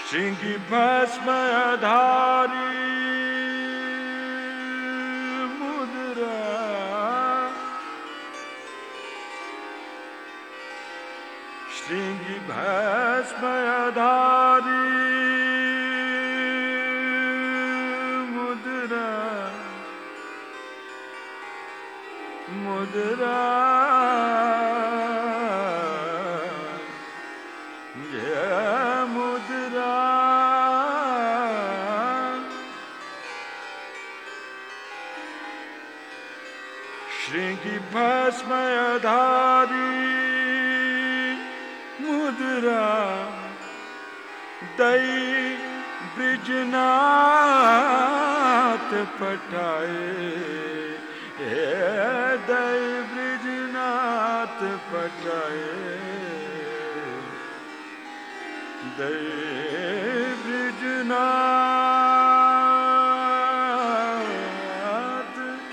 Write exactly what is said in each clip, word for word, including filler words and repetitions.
श्रृंगी भस्मधारी मुद्रा श्रृंगी भस्मधारी मुद्रा मुद्रा श्रृंगी भस्मधारी मुद्रा दई ब्रिजनाथ पटाए दई ब्रिजनाथ पटाए दई ब्रिजनाथ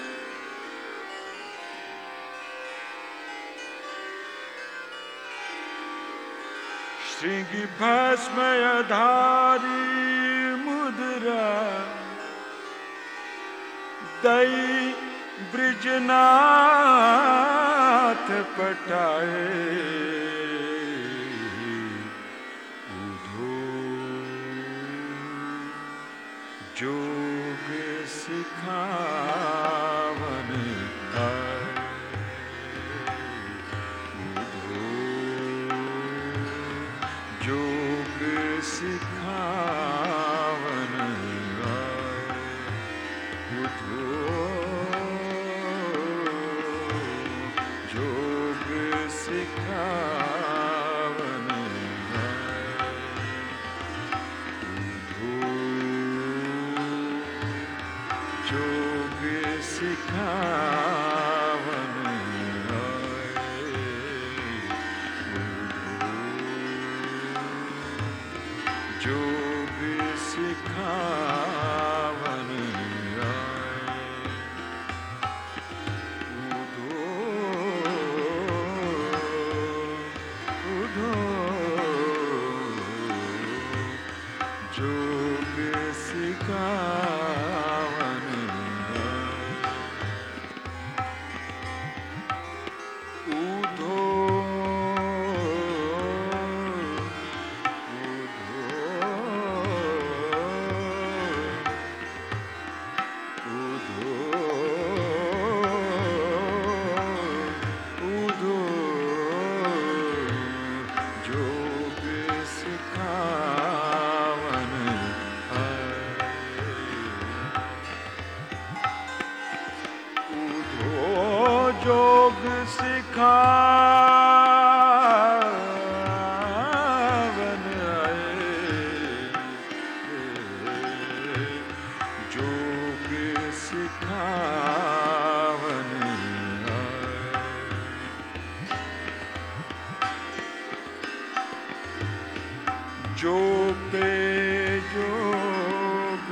श्रृंगी भस्मधारी मुद्रा दई ब्रिजनाथ पटाए उधो जोग सिखावन आए उधो जोग सिखावन आए उधो जोग सिखावन आए उधो जोग सिखावन आए जोग सिखावन आए उधो उधो जोग सिखावन आए उधो जोग सिखावन आए जोग सिखावन आए जो पे जोग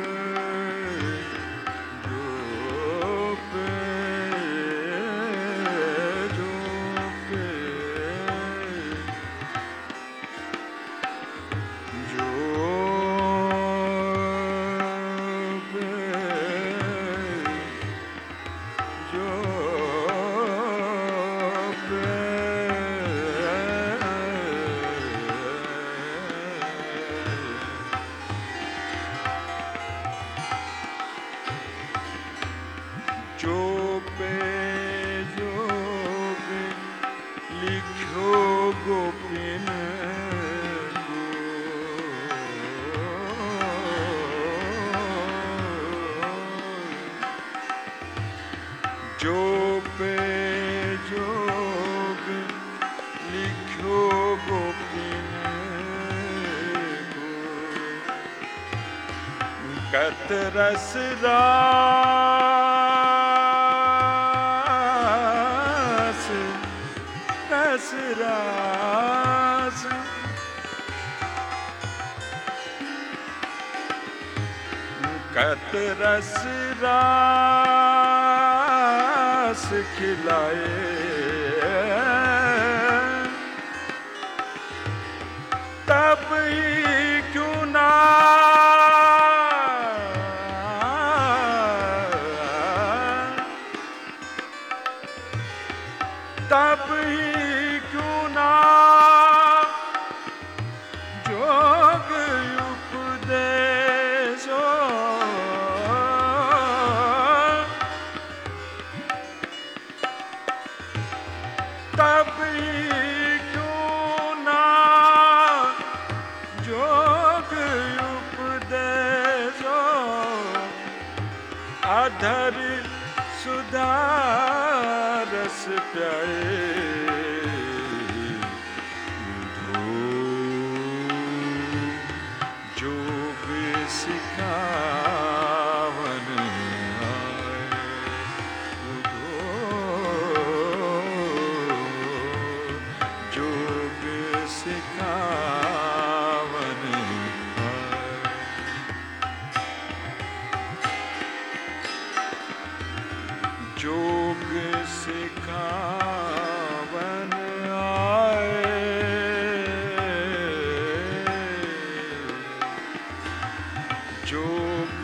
जो पे जोग लिखो गोपिन को जो पे जोग लिखो गोपिन को कत रस रस रास कत रस रास खिलाए तब ही क्यों ना रस प्याए उधो जोग सिखावन आए उधो जोग सिखावन आए। जोग सिखावन आए जोग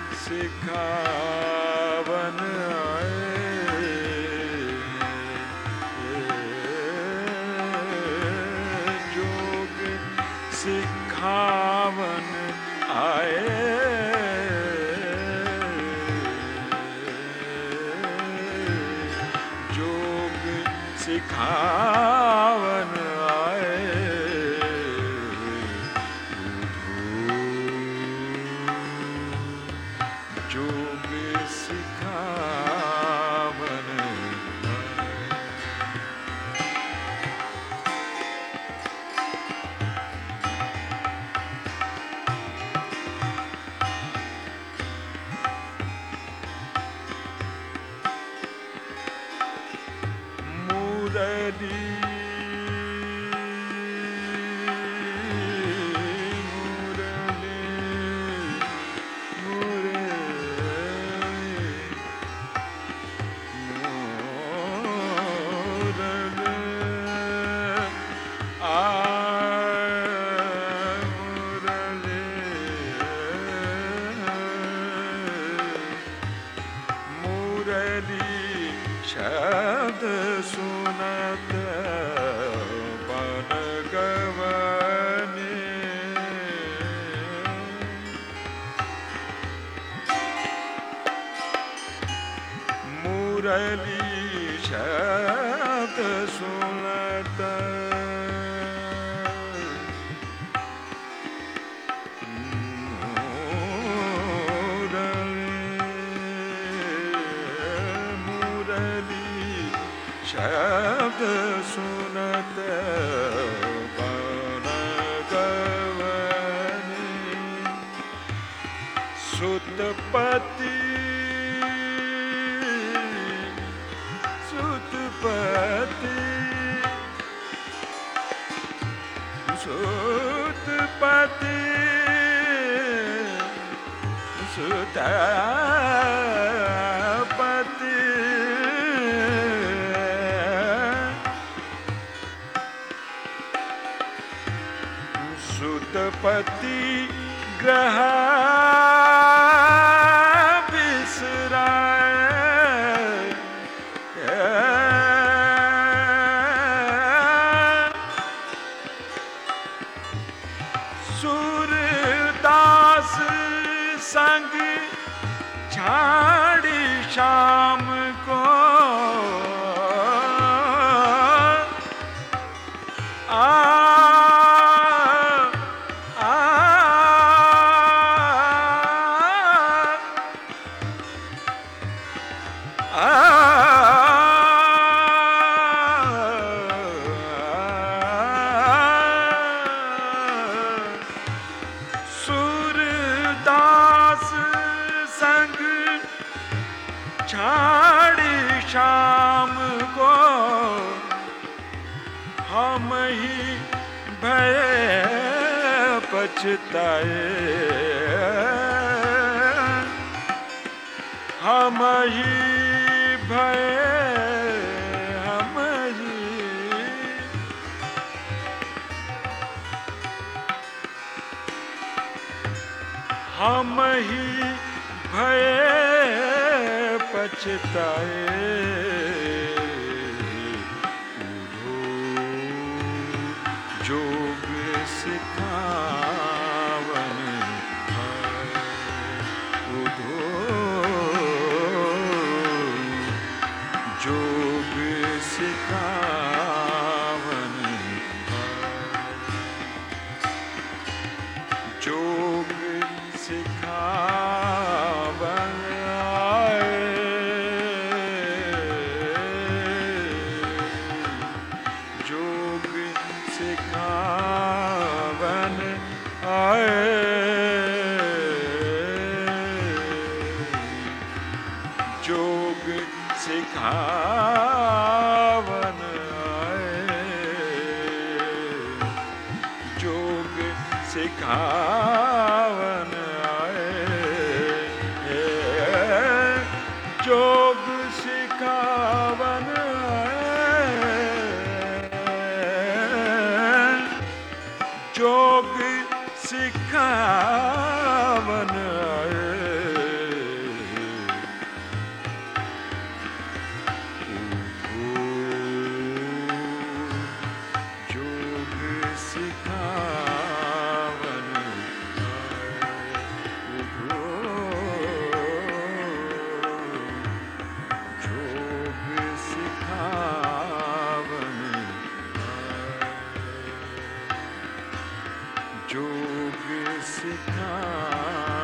सिखावन आए जोग सिखावन आए सिखावन आए उधो जोग सिखावन आए। मुरली मुरली मुरली मुरली आ मुरली मुरली शब्द सुनत बन गवने मुरली शब्द सुनत शब्द सुनत बन गवने सुतपति सुतपति सुतपति सुतपति सुतपति ग्रह बिसराए सूरदास संग छाड़ी शाम को आ सूरदास संग छाड़ी शाम को हम ही भय पछताए हम ही भय हम ही हम ही भय पछताए उधो जोग सिखावन आए उधो जोग सिखावन आए जोग सिखावन आए सिखावन आए, जोग सिखावन आए, जोग सिखावन आए। जोग सिखावन